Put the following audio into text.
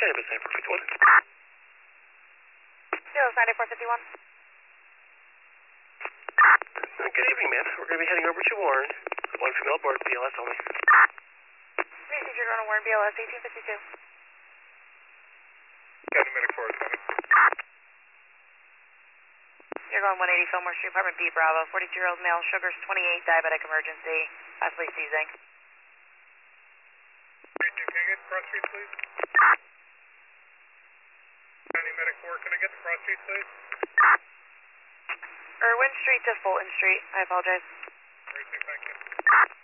Cannabis 9451. Zeros 9451. Good evening, ma'am. We're going to be heading over to Warren. One female aboard, BLS only. Received your drone on Warren, BLS 1852. County Medic 407. You're going 180 Fillmore Street, apartment B, Bravo. 42-year-old male, sugars 28, diabetic emergency, possibly seizing. 32, can I get cross street, please? County Medic 4, can I get the cross street, please? Irwin Street to Fulton Street. I apologize. 32, thank you.